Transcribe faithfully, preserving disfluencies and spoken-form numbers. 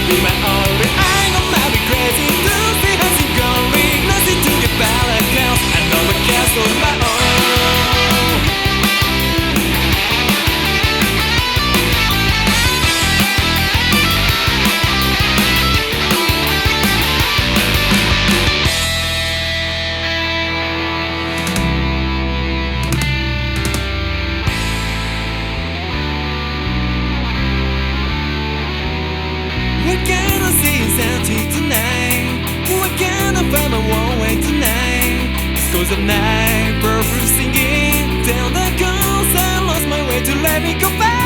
今俺 I gonna be crazy to see how she going nothing to get better girls I know I can't on my own What can I see is empty tonight? What can I find my one way tonight? It's cause of night, birds singing. Tell the girls I lost my way to let me go back.